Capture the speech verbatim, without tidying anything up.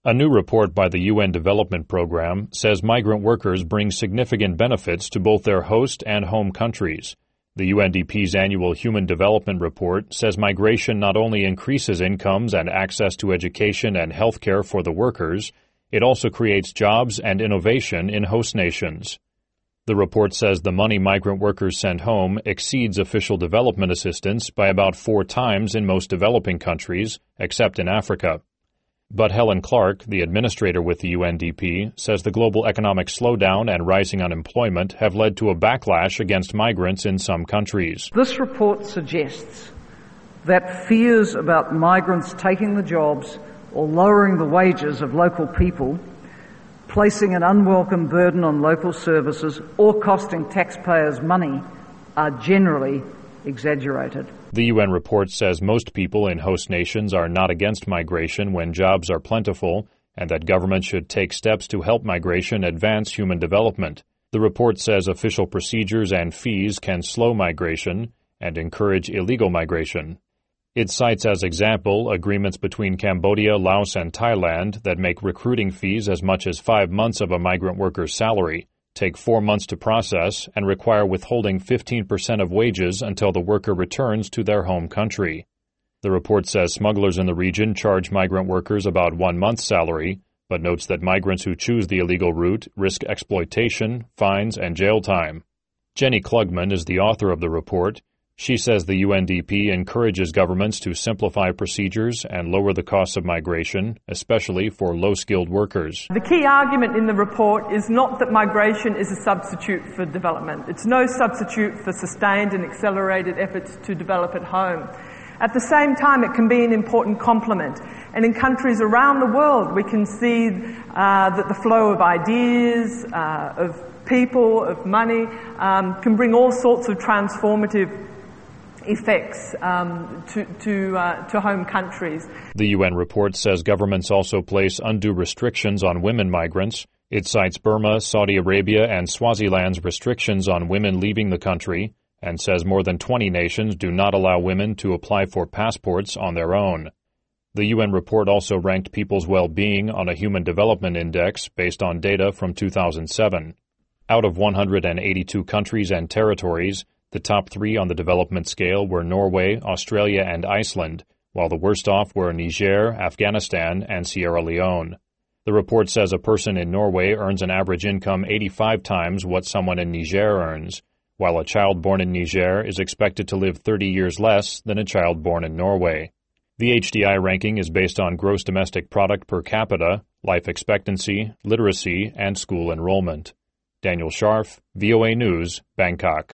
A new report by the U N Development Program says migrant workers bring significant benefits to both their host and home countries. The U N D P's annual Human Development Report says migration not only increases incomes and access to education and health care for the workers, it also creates jobs and innovation in host nations. The report says the money migrant workers send home exceeds official development assistance by about four times in most developing countries, except in Africa. But Helen Clark, the administrator with the U N D P, says the global economic slowdown and rising unemployment have led to a backlash against migrants in some countries. This report suggests that fears about migrants taking the jobs or lowering the wages of local people, placing an unwelcome burden on local services, or costing taxpayers money are generally exaggerated. The U N report says most people in host nations are not against migration when jobs are plentiful, and that governments should take steps to help migration advance human development. The report says official procedures and fees can slow migration and encourage illegal migration. It cites as example agreements between Cambodia, Laos, and Thailand that make recruiting fees as much as five months of a migrant worker's salary, take four months to process, and require withholding fifteen percent of wages until the worker returns to their home country. The report says smugglers in the region charge migrant workers about one month's salary, but notes that migrants who choose the illegal route risk exploitation, fines, and jail time. Jenny Klugman is the author of the report. She says the U N D P encourages governments to simplify procedures and lower the costs of migration, especially for low-skilled workers. The key argument in the report is not that migration is a substitute for development. It's no substitute for sustained and accelerated efforts to develop at home. At the same time, it can be an important complement. And in countries around the world, we can see uh, that the flow of ideas, uh, of people, of money, um, can bring all sorts of transformative effects um, to to, uh, to home countries. The U N report says governments also place undue restrictions on women migrants. It cites Burma, Saudi Arabia, and Swaziland's restrictions on women leaving the country, and says more than twenty nations do not allow women to apply for passports on their own. The U N report also ranked people's well-being on a Human Development Index based on data from two thousand seven. Out of one hundred eighty-two countries and territories, the top three on the development scale were Norway, Australia, and Iceland, while the worst off were Niger, Afghanistan, and Sierra Leone. The report says a person in Norway earns an average income eighty-five times what someone in Niger earns, while a child born in Niger is expected to live thirty years less than a child born in Norway. The H D I ranking is based on gross domestic product per capita, life expectancy, literacy, and school enrollment. Daniel Scharf, V O A News, Bangkok.